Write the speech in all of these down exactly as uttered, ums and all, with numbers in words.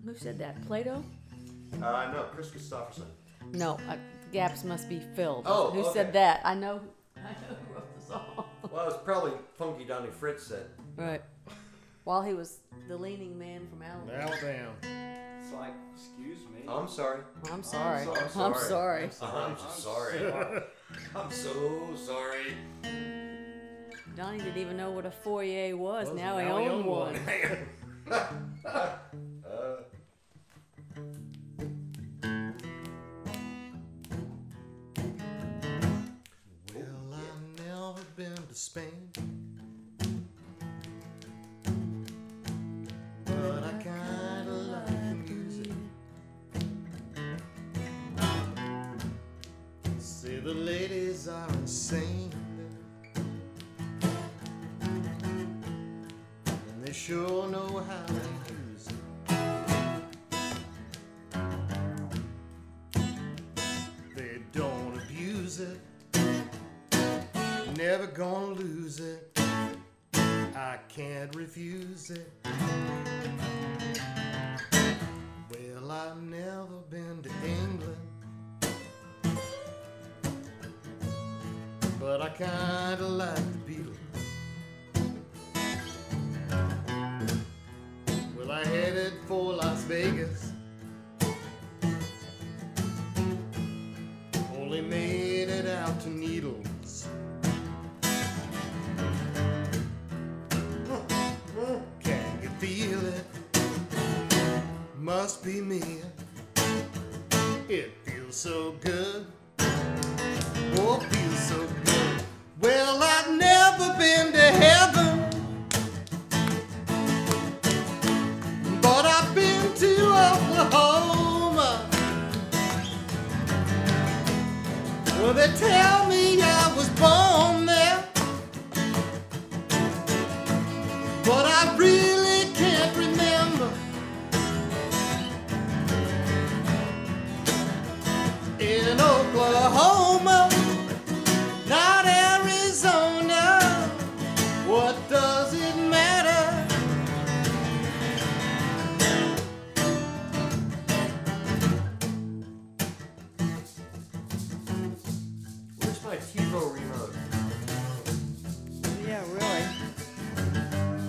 Who said that? Plato? Uh, no, Chris Christopherson. No, uh, gaps must be filled. Oh, Who okay. said that? I know. I know who wrote the song. Well, it's probably Funky Donnie Fritz said. Right. While he was the leaning man from Alabama. Alabama. It's like, excuse me. I'm sorry. I'm sorry. so- I'm I'm sorry. sorry. I'm sorry. I'm so sorry. Donnie didn't even know what a foyer was. Well, now, he now he owned owned one. uh, Well, I've never been to Spain, but I kinda like the music. Say the ladies are insane, and they sure know how to use it. They don't abuse it. Never gonna lose it. I can't refuse it. Well, I've never been to England, but I kinda like the Beatles. Well, I headed for Las Vegas, only made it out to Needles. Can you feel it? Must be me. It feels so good. Oh, it feels so good. Well, I've never been to heaven, but I've been to Oklahoma. Well, they tell me I was born there, but I really can't remember. In Oklahoma, not Arizona, what does it matter? Where's my TiVo remote? Yeah, really.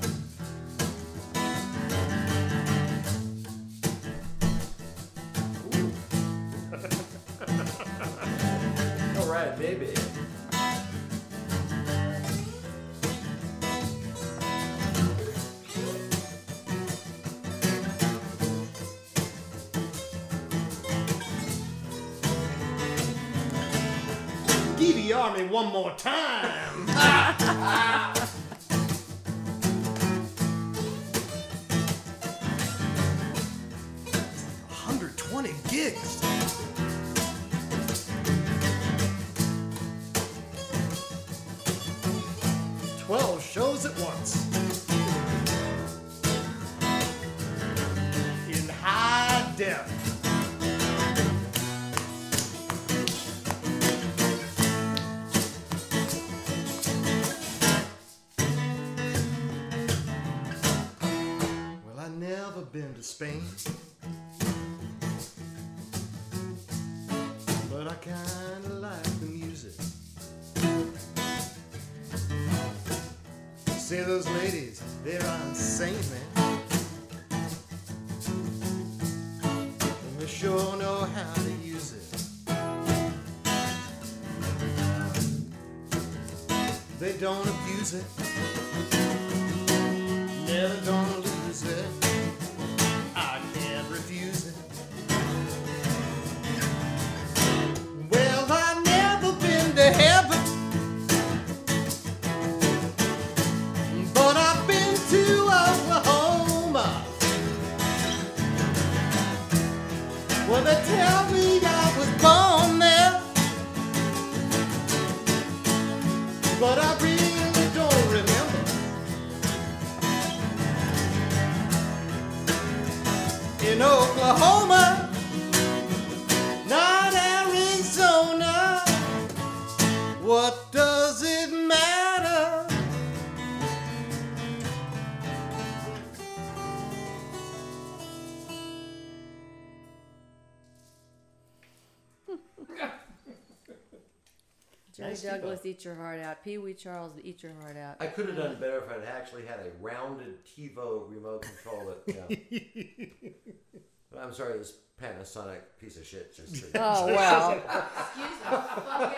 All right, baby. D V R me one more time. one hundred twenty gigs. twelve shows at once. In high def. Well, I never been to Spain, but I kinda like the music. Say those ladies, they're insane, man. And they sure know how to use it. They don't abuse it. Never gonna lose it. I can't refuse it. Well, I've never been to heaven, but I've been to Oklahoma. Well, they tell me I was born there, but I really don't remember. In Oklahoma, not Arizona, what does it matter? Johnny Nice Douglas, TiVo. eat your heart out. Pee Wee Charles, eat your heart out. I could have done better if I'd actually had a rounded TiVo remote control. That, you know. I'm sorry, this Panasonic piece of shit just. Oh well. Excuse me. Fuck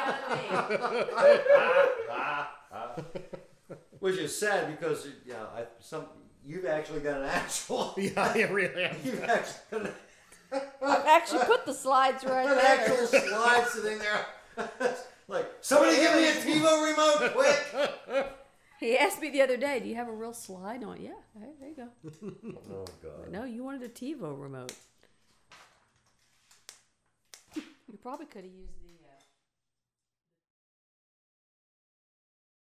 out of me. Which is sad because you know I, some you've actually got an actual. Yeah, I really am. You've actually got an, I've actually put the slides right an there. actual slide sitting there. Like somebody give me a TiVo remote, quick! He asked me the other day, "Do you have a real slide on?" Yeah, hey, there you go. Oh God. No, you wanted a TiVo remote. You probably could have used the.